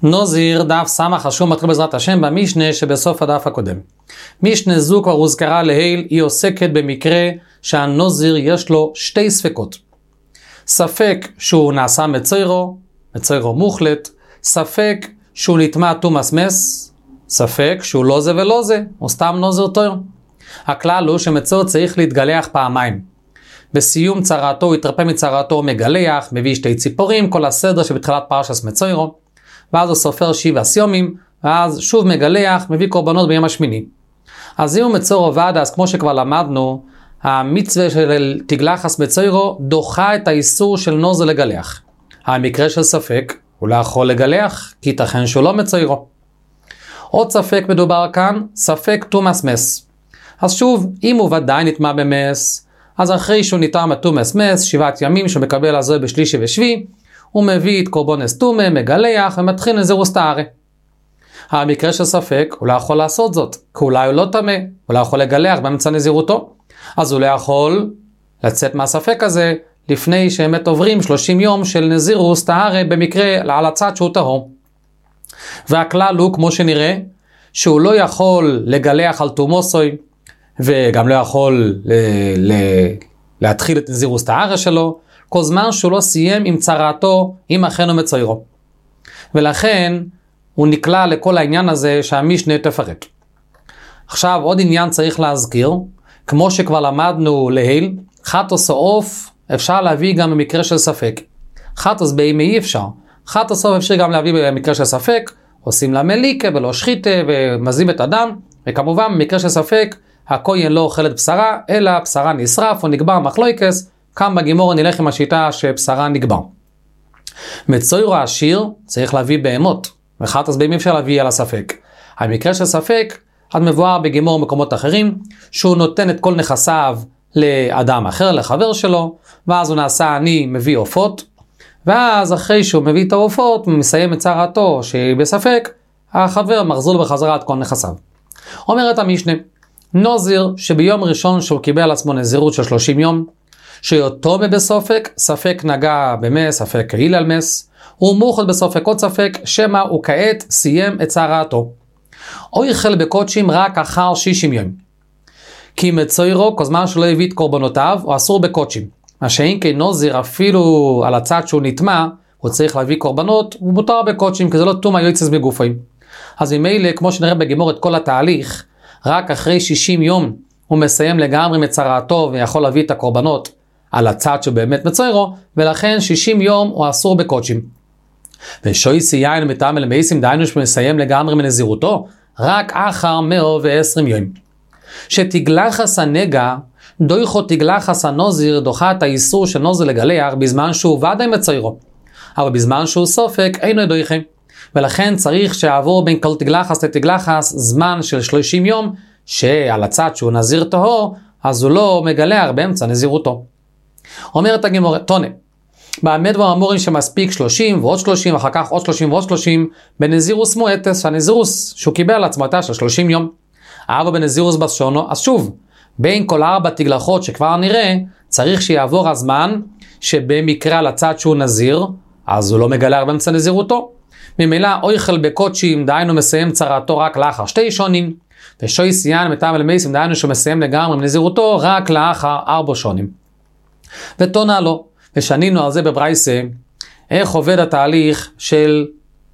נוזיר דף סמך חשוב מתחיל בעזרת השם במשנה שבסוף הדף הקודם. משנה זו כבר הוזכרה להיל, היא עוסקת במקרה שהנוזיר יש לו שתי ספקות. ספק שהוא נעשה מצוירו מוחלט, ספק שהוא נטמע תומאס מס, ספק שהוא לא זה ולא זה, הוא סתם נוזיר תויר. הכלל הוא שמצויר צריך להתגלח פעמיים. בסיום צרעתו הוא יתרפא מצרעתו, מגלח, מביא שתי ציפורים, כל הסדר שבתחילת פרשת מצוירו, ואז הוא סופר 7 ימים, ואז שוב מגלח, מביא קורבנות ביום השמיני. אז אם הוא מצויר עובד, אז כמו שכבר למדנו, המצווה של תגלחס מצוירו דוחה את האיסור של נוזר לגלח. המקרה של ספק, הוא לא יכול לגלח, כי ייתכן שהוא לא מצוירו. עוד ספק מדובר כאן, ספק תומאס מס. אז שוב, אם הוא ודאי נטמע במס, אז אחרי שהוא נטמע תומאס מס, 7 ימים שמקבל הזוי בשלישי ושביעי, הוא מביא את קורבנס תומה, מגלח ומתחיל נזירוס טהרה. המקרה של ספק, הוא לא יכול לעשות זאת, כי אולי הוא לא טמא, הוא לא יכול לגלח באמצע נזירותו. אז הוא לא יכול לצאת מהספק הזה לפני שהם עוברים 30 יום של נזירוס טהרה במקרה על הצד שהוא טהור. והכלל הוא כמו שנראה, שהוא לא יכול לגלח על תומוסוי, וגם לא יכול להתחיל את נזירוס טהרה שלו, כל זמן שהוא לא סיים עם צרעתו, עם אחינו מצוירו. ולכן הוא נקלע לכל העניין הזה שהמשנה תפרט. עכשיו עוד עניין צריך להזכיר, כמו שכבר למדנו להיל, חטוס או עוף אפשר להביא גם במקרה של ספק. חטוס בהמה אי אפשר. חטוס עוף אפשר גם להביא במקרה של ספק, עושים לה מליקה ולא שחיתה ומזים את הדם, וכמובן במקרה של ספק, הכהן לא אוכל את בשרה, אלא בשרה נשרף או נגבר מחלויקס, כאן בגימור נלך עם השיטה שבשרה נגבר. מצוירו העשיר צריך להביא בהמות, וחטוס בהמה אפשר להביא על הספק. המקרה של ספק, עד מבואר בגימור מקומות אחרים, שהוא נותן את כל נכסיו לאדם אחר, לחבר שלו, ואז הוא נעשה אני מביא עופות, ואז אחרי שהוא מביא את העופות, הוא מסיים את צרעתו שהיא בספק, החבר מחזיר לו בחזרה את כל נכסיו. אומרת המשנה, נוזיר שביום ראשון שהוא קיבל על עצמו נזירות של 30 יום, שיותו בסופק, ספק נגע במס, ספק קהיל על מס, הוא מוחד בסופק עוד ספק, שמה הוא כעת סיים את צרעתו. או יחל בקודשים רק אחר 60 יום. כי מצוירו, כל זמן שלא הביא את קורבנותיו, הוא אסור בקודשים. מה שאין כנוזיר אפילו על הצד שהוא נטמע, הוא צריך להביא קורבנות, הוא מותר בקודשים, כי זה לא תום היועצס בגופים. אז ממילא, כמו שנראה בגימור את כל התהליך, רק אחרי 60 יום הוא מסיים לגמרי מצרעתו ויכול להביא את הקורבנות על הצד שבאמת מצוירו, ולכן 60 יום הוא אסור בקודשים. ושויסי יין מטעם אל מייסים דיינו שמסיים לגמרי מנזירותו, רק אחר 120 יום. שתגלחס הנגע, דויכו תגלחס הנוזיר דוחה את האיסור של נוזיר לגלח בזמן שהוא ודאי מצוירו. אבל בזמן שהוא סופק אינו דויכה. ולכן צריך שעבור בין כל תגלחס לתגלחס זמן של 30 יום, שעל הצד שהוא נזיר טהור, אז הוא לא מגלח באמצע נזירותו. אומרת הגמרא, תונה, באמת אמורים שמספיק 30 ועוד 30, אחר כך עוד 30 ועוד 30, בנזירוס מועטס, הנזירוס שהוא קיבל על עצמתה של 30 יום. אבל בנזירוס בשונו, אז שוב, בין כל 4 תגלחות שכבר נראה, צריך שיעבור הזמן שבמקרה על הצד שהוא נזיר, אז הוא לא מגלח באמצע נזירותו. ממילא אויכל בקודשים, דהיינו מסיים צרעתו רק לאחר 2 שונים, ושוי סיין מטעם אל מייסים, דהיינו שמסיים לגמרי מנזירותו רק לאחר 4 שונים. ותונה לו, ושנינו על זה בברייסה, איך עובד התהליך של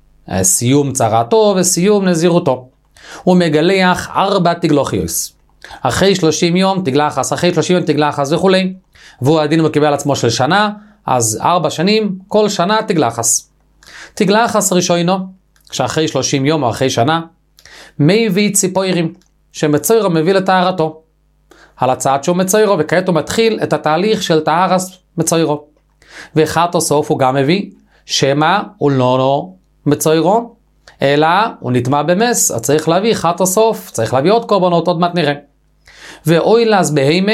סיום צרעתו וסיום נזירותו. הוא מגלח 4 תגלוחיוס. אחרי 30 יום תגלחס, אחרי 30 יום תגלחס וכו'. והוא הדין הוא קיבל עצמו של שנה, אז 4 שנים, כל שנה תגלחס. תגלחס ראשונו, כשאחרי 30 יום או אחרי שנה, מביא ציפוירים, שמצוירו מביא לטהרתו. על הצד שהוא מצוירו, וכעת הוא מתחיל את התהליך של טהרס מצוירו. וחטו סוף הוא גם מביא, שמה הוא לא מצוירו, אלא הוא נטמע במס, אז צריך להביא חטו סוף, צריך להביא עוד קורבנות, עוד מעט נראה. ואוילס בהימה,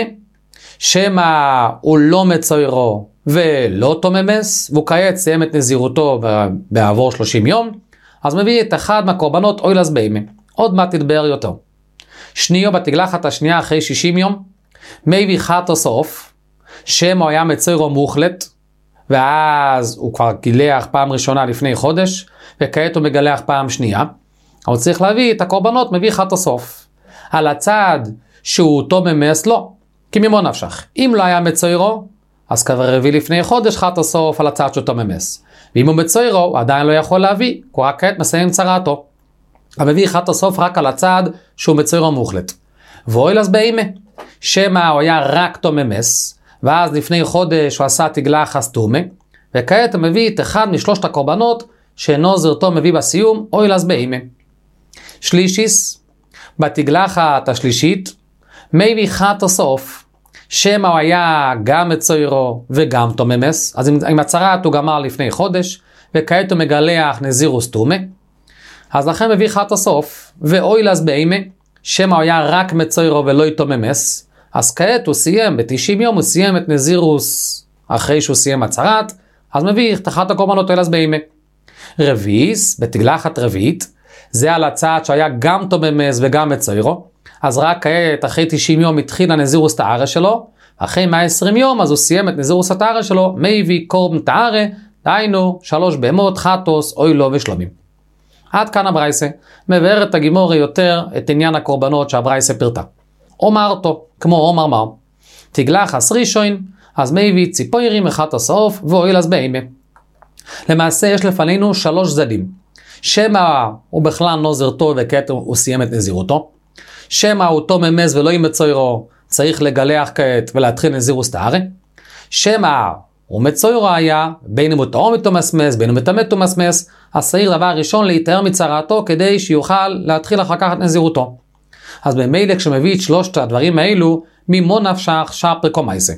שמה הוא לא מצוירו ולא תוממס, והוא כעת סיים את נזירותו בעבור 30 יום, אז מביא את אחד מהקורבנות אוילס בהימה. עוד מעט תדבר יותר. שניו בתגלחת השנייה אחרי 60 יום, מביא חטו סוף, שמה היה מצוירו מוחלט, ואז הוא כבר גילח פעם ראשונה לפני חודש, וכעת הוא מגלח פעם שנייה, הוא צריך להביא את הקורבנות, מביא חת הסוף. על הצד שהוא אותו ממס, לא, כי ממו נפשך. אם לא היה מצוירו, אז כבר הביא לפני חודש חת הסוף על הצד שאותו ממס. ואם הוא מצוירו, הוא עדיין לא יכול להביא, הוא רק כעת מסיים צרעתו. הוא מביא חת הסוף רק על הצד שהוא מצוירו מוחלט. ואוי אז באימה, שמה הוא היה רק תו ממס, ואז לפני חודש הוא עשה תגלחת תומה, וכעת הוא מביא את אחד משלושת הקורבנות, שנוזר אותו מביא בסיום, אוי אז באימה. שלישיס, בתגלחת השלישית, מביא חת הסוף, שמה הוא היה גם מצוירו וגם תו ממס, אז עם הצרעת הוא גמר לפני חודש, וכעת הוא מגלח נזירוס תומה, אז לכן מביא חת הסוף, ואוי אז באימה, שמה הוא היה רק מצוירו ולא איתו ממס, אז כעת הוא סיים, ב-90 יום הוא סיים את נזירוס, אחרי שהוא סיים הצרת, אז מביא את אחת הקורבנות אוי אז באימה. רביעיס, בתגלחת רביעית, זה על הצעת שהיה גם תו ממס וגם מצוירו, אז רק כעת אחרי 90 יום התחיל הנזירוס תארה שלו, אחרי 120 יום אז הוא סיים את נזירוס התארה שלו, מביא קורבן תארה, דהיינו 3 בהמות, חטוס, אוי לו ושלומים. עד כאן הברייסה, מבארת הגימורי יותר את עניין הקורבנות שהברייסה פירטה. אומרתו, כמו אומר מר, תגלחת ראשון, אז מביא ציפוירים אחד הסוף, ואוי אז באימה. למעשה יש לפנינו 3 צדדים. שמה הוא בכלל נוזר טוב וכעת הוא סיים את נזירותו. שמה הוא תו ממס ולא עם מצוירו, צריך לגלח כעת ולהתחיל נזירוס תארה. שמה הוא מצוירו היה, בין אם הוא טהור מתומסמס, בין אם הוא מטמא תומסמס, אז צריך דבר ראשון להתאר מצרעתו כדי שיוכל להתחיל אחר כך את נזירותו. אז במילא כשמביא את 3 הדברים האלו, ממו נפשך שפר קומייסה.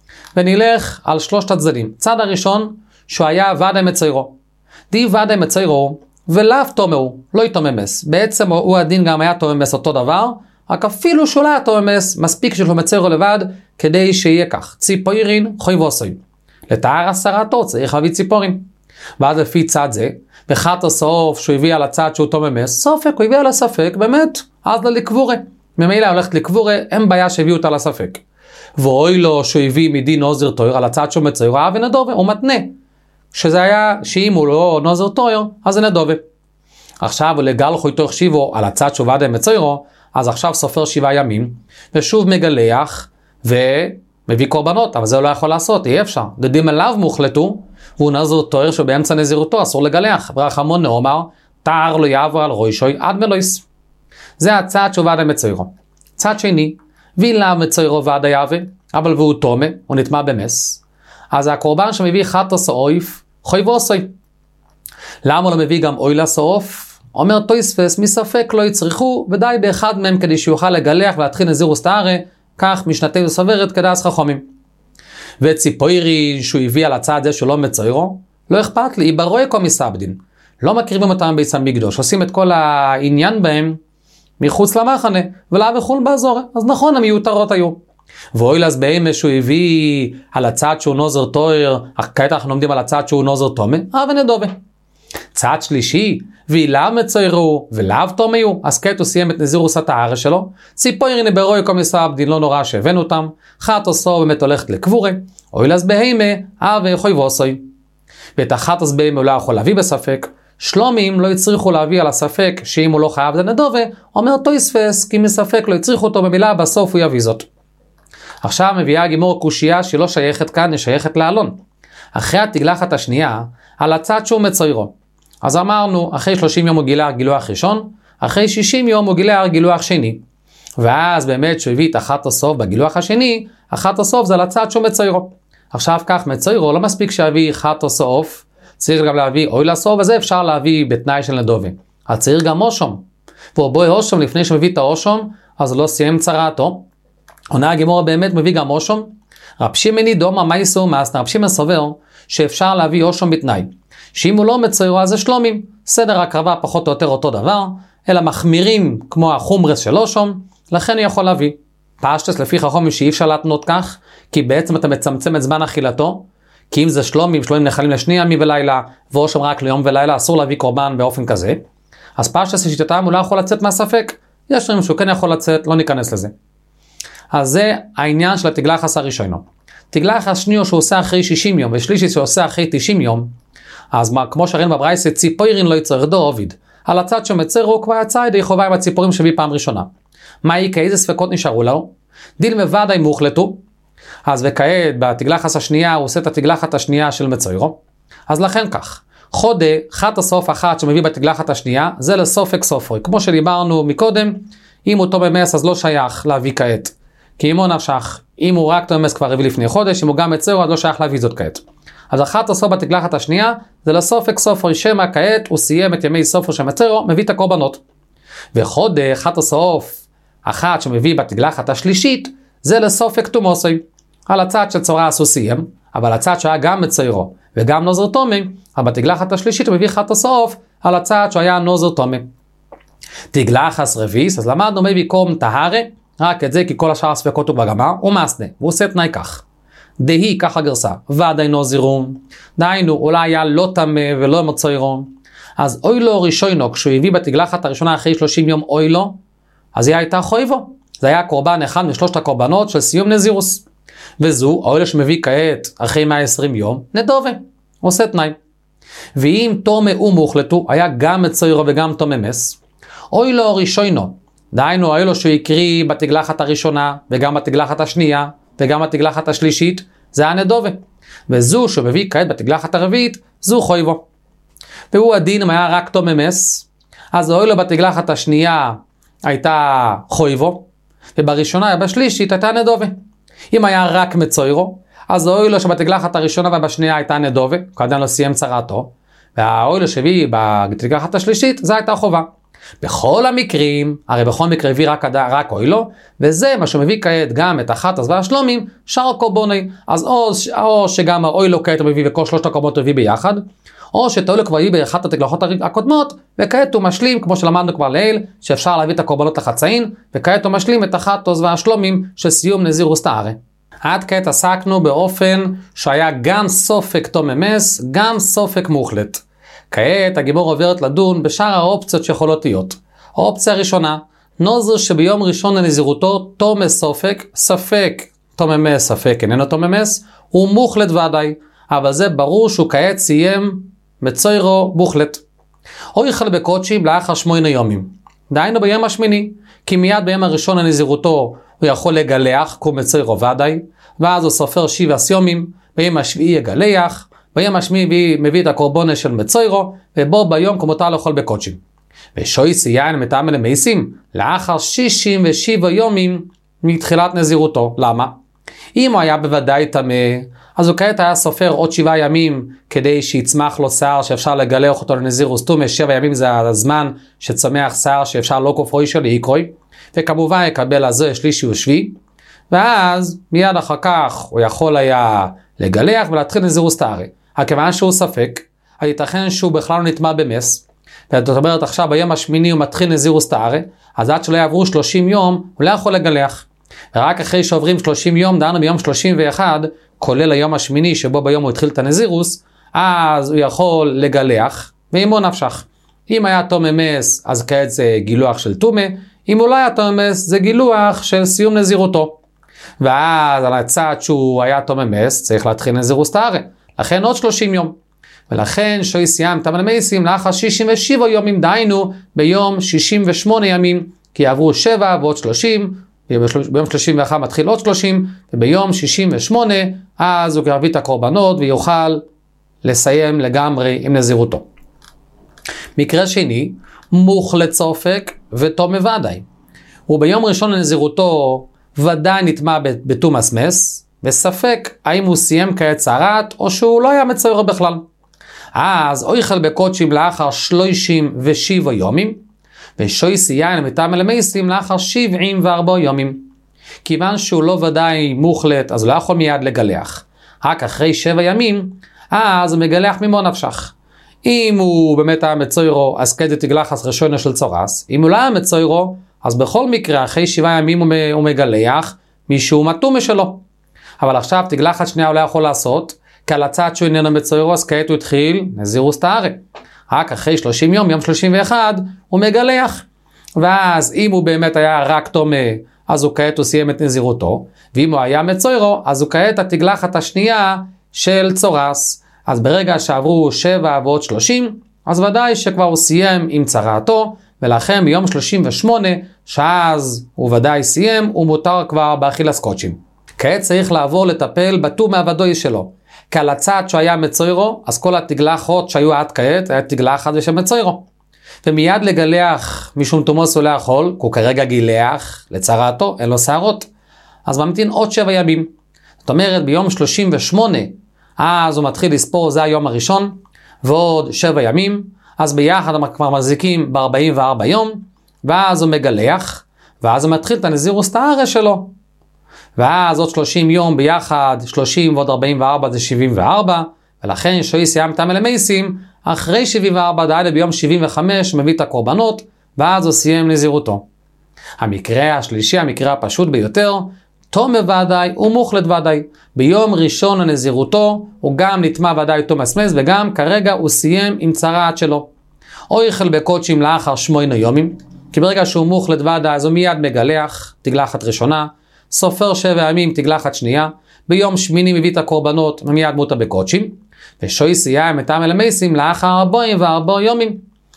ונלך על 3 הצדדים. צד הראשון, שהוא היה ודאי מצוירו. די ודאי מצוירו, ולאו תומהו, לא יתוממס. בעצם הוא הדין גם היה תוממס אותו דבר, רק אפילו שהוא לא היה תוממס, מספיק שלו מצוירו לבד, כדי שיהיה כך. ציפוירין חוי ועשוי. לתאר הסרתו צריך להביא ציפורים. ואז לפי צד זה, בחת הסוף שהוא הביא על הצד שהוא תוממס, סופק, הוא הביא על הספק, באמת, אז לקבורה. ממילא הולכת לקבורה, אין בעיה שהביאו אותה לספק. ואוי לו שהוא הביא מדין נוזר תויר על הצד שהוא מצויר, ונדובה, הוא מתנה. שזה היה, שאם הוא לא נוזר תויר, אז זה נדובה. עכשיו הוא לגל חוי תוך שיבו על הצד שהוא ודאי מצוירו, אז עכשיו סופר 7 ימים, ושוב מגלח, מביא קורבנות, אבל זה הוא לא יכול לעשות, אי אפשר. דדים אליו מוחלטו, והוא נזר תואר שבאמצע נזירותו אסור לגלח. ברחמון נאמר, תאר לא יעבור על רוישוי עד מלויס. זה הצד שהוא ועד המצוירו. צד שני, ואילם מצוירו ועד היעבה, אבל והוא תומה, הוא נטמע במס. אז הקורבן שמביא חטוס או אויף, חוי ועושוי. למה לא מביא גם אוי לסוף? אומר תויספס, מספק לא יצריכו, ודי באחד מהם כדי שיוכל לגלח ולהתחיל נזירוס תארה, כך משנתי וסוברת כדאס חכמים. וציפוירי שהוא הביא על הצד זה שהוא לא מצוירו, לא אכפת לי, ברוי קומיסבדין. לא מקריבים אותם ביס המקדוש, עושים את כל העניין בהם מחוץ למחנה, ולא וחול באזור, אז נכון, המיותרות היו. ואוי אז באמש שהוא הביא על הצד שהוא נוזר תויר, כעת אנחנו לומדים על הצד שהוא נוזר תומה, ונדובה. צד שלישי, ואילם מצוירו, ולאו תומיו, אז כעת הוא סיים את נזירוס התארה שלו, ציפוירין ברוי קומיסבדין, לא נורא שהבאנו אותם, חת עשו באמת הולכת לקבורה, אוי אז בהימה, וחוי ועושוי. ואת החת אז בהימה הוא לא יכול להביא בספק, שלומים לא הצריכו להביא על הספק, שאם הוא לא חייב זה נדובה, אומר תויספס, כי מספק לא הצריכו אותו במילה, בסוף הוא יביא זאת. עכשיו מביאה גימור קושייה שלא שייכת כאן, היא שייכת לאלון. אחרי התגלחת השנייה, על הצד שהוא מצוירו. אז אמרנו, אחרי 30 יום הוא גילח גילוח ראשון, אחרי 60 יום הוא גילח גילוח שני. ואז באמת שהוא הביא את אחת הסוף בגילוח השני, אחת הסוף זה על הצד שהוא מצוירו. עכשיו כך מצוירו, לא מספיק שיביא אחת הסוף, צריך גם להביא אוי לסוף, וזה אפשר להביא בתנאי של נדובה. אז צריך גם אושום. והוא בואי אושום, לפני שמביא את האושום, אז לא סיים צרעתו. עונה הגימורה באמת מביא גם אושום. רב שמעון דומא מייסו מאסנא, רב שמעון סובר שאפשר להביא אושום בתנאי. שאם הוא לא מצוירו אז זה שלומים. סדר הקרבה פחות או יותר אותו דבר, אלא מחמירים כמו החומרס של אושום, לכן הוא יכול להביא. פשטס לפי חכמים שאי אפשר להתנות כך, כי בעצם אתה מצמצם את זמן אכילתו, כי אם זה שלומים נחלים לשני ימים ולילה, ואושום רק ליום ולילה, אסור להביא קורבן באופן כזה. אז פשטס לשיטתם הוא לא יכול לצאת מהספק. יש דברים שהוא כן יכול לצאת, לא ניכנס לזה. אז זה העניין של התגלחת הראשונו. תגלחת שנייה שהוא עושה אחרי 60 יום, ושלישית שהוא עושה אחרי 90 יום, אז כמו שראינו בברייתא, ציפוירין לא יצטרך דו עוביד. על הצד שמצר הוא כבר יצא ידי חובה עם הציפורים שהביא פעם ראשונה. מה יקרה? איזה ספקות נשארו לו? דיל מבדי מוחלטו. אז וכעת בתגלחת השנייה הוא עושה את התגלחת השנייה של מצוירו. אז לכן כך, חודה, חת הסוף אחת שמביא בתגלחת השנייה, זה לסופק סופרי. כמו שדיברנו מקודם, אם הוא תום אמס אז לא שייך להביא כעת. כי אם הוא נפשך, אם הוא רק תום אמס כבר הביא לפני חודש, אם הוא גם מצוירו אז לא שייך להביא זאת כעת. אז אחת הסוף בתגלחת השנייה, זה לסופק סופרי שמה כעת, הוא סיים את ימי סופר של מצוירו, מביא את הקורבנות. וחודה, חת הסוף אחת שמביא בתגלחת השלישית, זה לסופק תומוסי. על הצד שצורס הוא סיים, אבל הצד שהיה גם מצוירו וגם נוזר תומי, אבל בתגלחת השלישית הוא מביא חת הסוף על הצד שהיה נוזר תומי. תגלחת רביס, אז למדנו מביא קום טהרה, רק את זה כי כל השאר הספקות הוא בגמר, הוא מסנה, והוא עושה תנאי כך. דהי, ככה גרסה, ודאי נוזירום, דהיינו, אולי היה לא תמה ולא מצוירו, אז אוי לו ראשונו, כשהוא הביא בתגלחת הראשונה אחרי 30 יום אוי לו, אז היא הייתה חויבו, זה היה קורבן אחד משלושת הקורבנות של סיום נזירוס. וזו, האוהל שמביא כעת אחרי 120 יום, נדובה, עושה תנאי. ואם תומה ומוחלטו, היה גם מצוירו וגם תום אמס, אוי לו ראשונו, דהיינו האוהל שהוא יקריא בתגלחת הראשונה, וגם בתגלחת השנייה, וגם בתגלחת השלישית, זה היה נדובה. וזו שמביא כעת בתגלחת הרביעית, זו חויבו. והוא הדין אם היה רק תום אמס, אז האוהל בתגלחת השנייה הייתה חויבו, ובראשונה ובשלישית הייתה נדובה. אם היה רק מצוירו, אז האוהל שבתגלחת הראשונה ובשנייה הייתה נדובה, כעדיין לא סיים צרתו, והאוהל שהביא בתגלחת השלישית, זה הייתה חובה. בכל המקרים, הרי בכל מקרה הביא רק אוהלו, וזה מה שמביא כעת גם את החטס והשלומים, שאר קורבני. אז או שגם האוהלו כעת הוא מביא וכל שלושת הקורבנות הוא מביא ביחד, או שאת האוהלו כבר הביא באחת התגלחות הקודמות, וכעת הוא משלים, כמו שלמדנו כבר לעיל, שאפשר להביא את הקורבנות לחצאין, וכעת הוא משלים את החטס והשלומים של סיום נזירוס טהרה. עד כעת עסקנו באופן שהיה גם סופק תום אמס, גם סופק מוחלט. כעת הגימור עוברת לדון בשאר האופציות שיכולות להיות. האופציה הראשונה, נוזר שביום ראשון לנזירותו תום סופק, ספק תום אמס, ספק איננו תום אמס, הוא מוחלט ודאי, אבל זה ברור שהוא כעת סיים מצוירו מוחלט. או יחל בקודשים לאחר 8 יומים. דהיינו ביום השמיני, כי מיד ביום הראשון לנזירותו הוא יכול לגלח כמו מצוירו ודאי, ואז הוא סופר 7 יומים, ביום השביעי יגלח, ביום השמיני מביא את הקורבונה של מצוירו, ובו ביום כמותה לאכול בקודשים. ושויס יין מטעם למייסים, לאחר 67 יומים מתחילת נזירותו. למה? אם הוא היה בוודאי טמא, אז הוא כעת היה סופר עוד 7 ימים כדי שיצמח לו שיער שאפשר לגלח אותו לנזירוס טומא. 7 ימים זה הזמן שצומח שיער שאפשר לא כופרוי של איקרוי, וכמובן יקבל הזה שלישי ושביעי, ואז מיד אחר כך הוא יכול היה לגלח ולהתחיל נזירוס טהרה. הכיוון שהוא ספק, ייתכן שהוא בכלל לא נטמע במס, זאת אומרת עכשיו ביום השמיני הוא מתחיל נזירוס טהרה, אז עד שלא יעברו 30 יום הוא לא יכול לגלח. ורק אחרי שעוברים 30 יום, דהיינו ביום 31, כולל היום השמיני שבו ביום הוא התחיל את הנזירוס, אז הוא יכול לגלח, ואם הוא נפשך. אם היה תום אמס, אז כעת זה גילוח של תומה, אם הוא לא היה תום אמס, זה גילוח של סיום נזירותו. ואז על הצד שהוא היה תום אמס, צריך להתחיל נזירוס טהרה, לכן עוד 30 יום. ולכן שוי סיים תמן המייסים לאחר 67 יומים, דהיינו ביום 68 ימים, כי יעברו 7 ועוד 30, ביום 31 מתחיל עוד 30, וביום 68 אז הוא יביא את הקורבנות ויוכל לסיים לגמרי עם נזירותו. מקרה שני, מוחלט סופק ותום ודאי. הוא ביום ראשון לנזירותו ודאי נטמע בתומאס מס, וספק האם הוא סיים כעת צרת או שהוא לא היה מצוירו בכלל. אז או יחל בקודשים לאחר 37 יומים, ושוי סייין מטעם למייסים לאחר 74 יומים. כיוון שהוא לא ודאי מוחלט, אז הוא לא יכול מיד לגלח. רק אחרי 7 ימים, אז הוא מגלח ממו נפשך. אם הוא באמת היה מצוירו, אז כדי תגלחס ראשונה של צורס. אם הוא לא היה מצוירו, אז בכל מקרה, אחרי 7 ימים הוא מגלח, משהו מתומה שלו. אבל עכשיו תגלחת שנייה הוא לא יכול לעשות, כי על הצד שהוא איננו מצוירו, אז כעת הוא התחיל נזירוס טהרה. רק אחרי 30 יום, יום 31, הוא מגלח. ואז אם הוא באמת היה רק תומה, אז הוא כעת הוא סיים את נזירותו, ואם הוא היה מצוירו, אז הוא כעת התגלחת השנייה של צורס. אז ברגע שעברו 7 ועוד 30, אז ודאי שכבר הוא סיים עם צרעתו, ולכן ביום 38, שאז הוא ודאי סיים, הוא מותר כבר באכילת קודשים. כעת צריך לעבור לטפל בתום מעבדוי שלו. כי על הצד שהוא היה מצוירו, אז כל התגלחות שהיו עד כעת, היה תגלחת ושל מצוירו. ומיד לגלח משום תומוס הוא לא יכול, כי הוא כרגע גילח לצרעתו, אין לו שערות. אז ממתין עוד 7 ימים. זאת אומרת, ביום 38, אז הוא מתחיל לספור, זה היום הראשון, ועוד 7 ימים, אז ביחד הם כבר מחזיקים ב-44 יום, ואז הוא מגלח, ואז הוא מתחיל את הנזירוס טהרה שלו. ואז עוד 30 יום ביחד, 30 ועוד 44 זה 74, ולכן שוי סיים תם למייסים, אחרי 74 ד' ביום 75 מביא את הקורבנות, ואז הוא סיים נזירותו. המקרה השלישי, המקרה הפשוט ביותר, תום ודאי ומוחלט ודאי. ביום ראשון הנזירותו, הוא גם נטמע ודאי תום הסמס, וגם כרגע הוא סיים עם צרעת שלו. או יחל בקודשים לאחר 8 יומים, כי ברגע שהוא מוחלט ודאי, אז הוא מיד מגלח, תגלחת ראשונה, סופר 7 ימים, תגלחת שנייה, ביום שמיני מביא את הקורבנות, ומיד מותה בקודשים, ושוי סיים את העמל המייסים לאחר 44 יומים.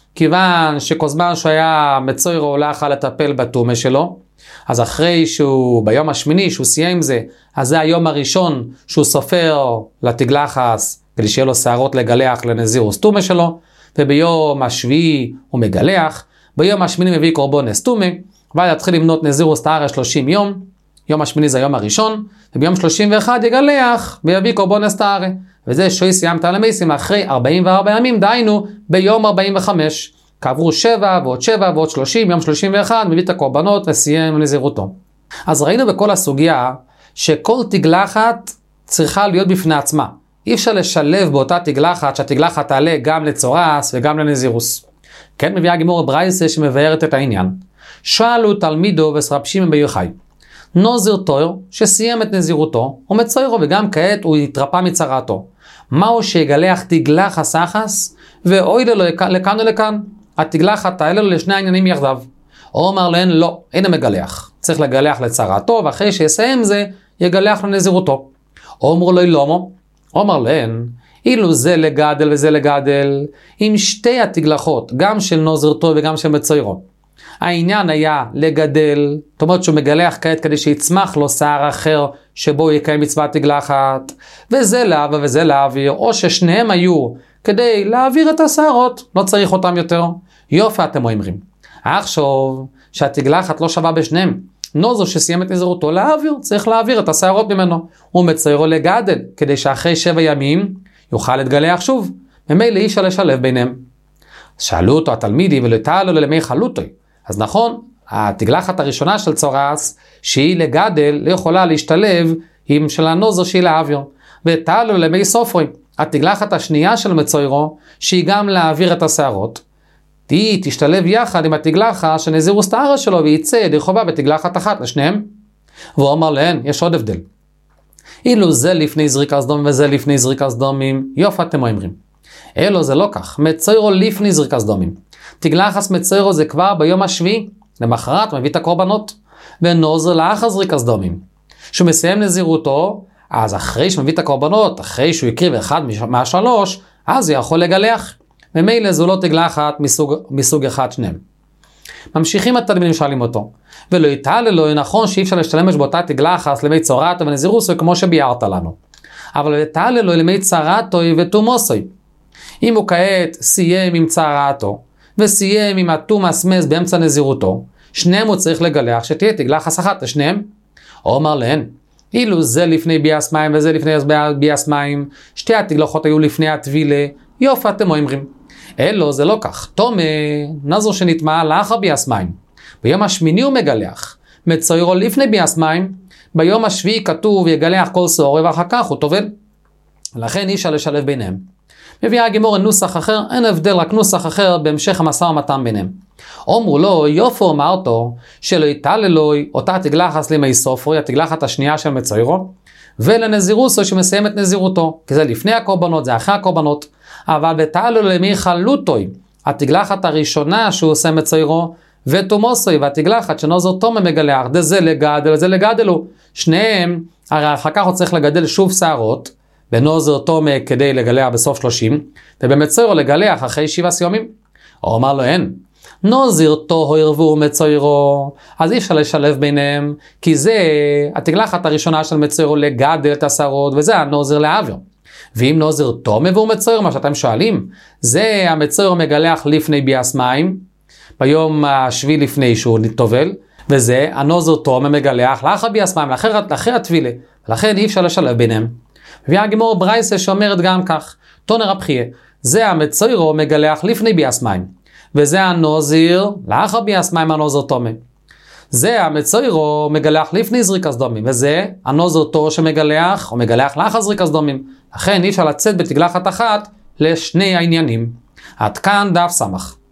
כיוון שכל זמן שהוא היה מצוירו, הוא לא יכול לטפל בתומה שלו, אז אחרי שהוא, ביום השמיני שהוא סיים זה, אז זה היום הראשון שהוא סופר לתגלחס, כדי שיהיה לו שערות לגלח לנזירוס תומה שלו, וביום השביעי הוא מגלח, ביום השמיני מביא קורבנס תומה, ואז יתחיל למנות נזירוס טהרה 30 יום, יום השמיני זה היום הראשון, וביום 31 יגלח ויביא קורבנס טהרה, וזה שוי סיים תם למייסים אחרי 44 ימים, דהיינו ביום 45, כעברו 7 ועוד 7 ועוד 30, יום 31 מביא את הקורבנות וסיים נזירותו. אז ראינו בכל הסוגיה שכל תגלחת צריכה להיות בפני עצמה. אי אפשר לשלב באותה תגלחת שהתגלחת תעלה גם לצורס וגם לנזירוס. כן מביאה גימור ברייסה שמבארת את העניין. שאלו תלמידו וסרבשים ביוחאי. נוזר תויר שסיים את נזירותו ומצוירו וגם כעת הוא התרפא מצרעתו. מהו שיגלח תגלח הסחס ואוי לו לכאן ולכאן. התגלחת האלה לו לשני העניינים יחדיו. או אמר להן לא, אין מגלח. צריך לגלח לצרעתו ואחרי שיסיים זה יגלח לנזירותו. או אמרו לו לא, אומר להן אילו זה לגדל וזה לגדל עם שתי התגלחות גם של נוזר תויר וגם של מצוירו. העניין היה לגדל, זאת אומרת שהוא מגלח כעת כדי שיצמח לו שיער אחר שבו יקיים מצוות תגלחת, וזה להעביר וזה להעביר, או ששניהם היו כדי להעביר את השערות, לא צריך אותם יותר. יופי אתם אומרים. עכשיו שהתגלחת לא שווה בשניהם, נוזר שסיים את נזירותו להעביר, צריך להעביר את השערות ממנו, הוא מצוירו לגדל, כדי שאחרי 7 ימים יוכל להתגלח שוב, ממילא אי אפשר לשלב ביניהם. שאלו אותו התלמידים ולא תעלו למי חלוטוי. אז נכון, התגלחת הראשונה של צורס, שהיא לגדל, לא יכולה להשתלב עם של הנוזר שהיא להעביר. ותעלו למי סופרי, התגלחת השנייה של מצוירו, שהיא גם להעביר את השערות, היא תשתלב יחד עם התגלחת של נזירוס טהרה שלו, וייצא ידי חובה בתגלחת אחת לשניהם. והוא אמר להן, יש עוד הבדל. אילו זה לפני זריקת סדומים וזה לפני זריקת סדומים, יופי אתם אומרים. אלו זה לא כך, מצוירו לפני זריקת סדומים. תגלחס מצוירו זה כבר ביום השביעי, למחרת מביא את הקורבנות, ונוזר לאחר זריקת סדומים. שהוא מסיים נזירותו, אז אחרי שמביא את הקורבנות, אחרי שהוא יקריב אחד מהשלוש, אז הוא יכול לגלח. ומילא זו לא תגלחת מסוג אחד שניהם. ממשיכים התלמידים שואלים אותו, ולא יתעלה לו נכון שאי אפשר להשתמש באותה תגלחת למי צורתו ונזירוסו כמו שביארת לנו. אבל לא יתעלה לו למי צרתו ותומוסו. אם הוא כעת סיים עם צרתו, וסיים עם התום הסמס באמצע נזירותו, שניהם הוא צריך לגלח שתהיה תגלחת אחת לשניהם. או אמר להן, אילו זה לפני ביאס מים וזה לפני ביאס מים, שתי התגלחות היו לפני הטבילה, יופי אתם אומרים. אלו זה לא כך, תום נזר שנטמע לאחר ביאס מים. ביום השמיני הוא מגלח, מצוירו לפני ביאס מים, ביום השביעי כתוב יגלח כל שעורו ואחר כך הוא טובל. לכן אי אפשר לשלב ביניהם. מביאה הגימור נוסח אחר, אין הבדל רק נוסח אחר בהמשך המשא ומתן ביניהם. אומרו לו, יופו אמרתו, שלא יתעללוי אותה תגלחת למי סופרי, התגלחת השנייה של מצוירו, ולנזירוסו שמסיים את נזירותו, כי זה לפני הקורבנות, זה אחרי הקורבנות, אבל בתעללו למי חלוטוי, התגלחת הראשונה שהוא עושה מצוירו, ותומוסוי והתגלחת שנוזר תומה מגלח, דזה לגדל, זה לגדלו. שניהם, הרי אחר כך הוא צריך לגדל שוב שערות, בנוזר תומה כדי לגלח בסוף 30, ובמצוירו לגלח אחרי 7 ימים. הוא אמר לו אין, נוזר טוהר והוא מצוירו, אז אי אפשר לשלב ביניהם, כי זה התגלחת הראשונה של מצוירו לגדל את השערות, וזה הנוזר לעבר. ואם נוזר תומה והוא מצויר, מה שאתם שואלים, זה המצויר מגלח לפני ביאס מים, ביום השביעי לפני שהוא טובל, וזה הנוזר תומה מגלח לאחר ביאס מים, לאחר הטבילה, ולכן אי אפשר לשלב ביניהם. והגימור ברייסה שאומרת גם כך, תונר הבחייה, זה המצוירו מגלח לפני ביאס מים, וזה הנוזר לאחר ביאס מים הנוזר תומה. זה המצוירו מגלח לפני זריקת דומים, וזה הנוזר תור שמגלח או מגלח לאחר זריקת דומים. לכן אי אפשר לצאת בתגלחת אחת לשני העניינים. עד כאן דף סמך.